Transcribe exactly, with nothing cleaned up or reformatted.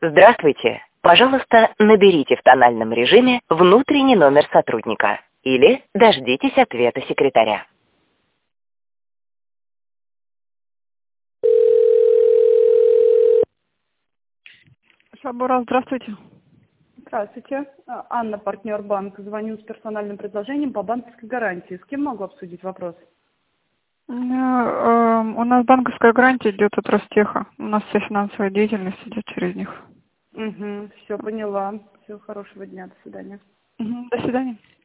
Здравствуйте. Пожалуйста, наберите в тональном режиме внутренний номер сотрудника или дождитесь ответа секретаря. Шабура, здравствуйте. Здравствуйте. А, Анна, партнер банка. Звоню с персональным предложением по банковской гарантии. С кем могу обсудить вопрос? Э, э, У нас банковская гарантия идет от Ростеха. У нас вся финансовая деятельность идет через них. Угу, все поняла. Всего хорошего дня. До свидания. Мгм, до свидания.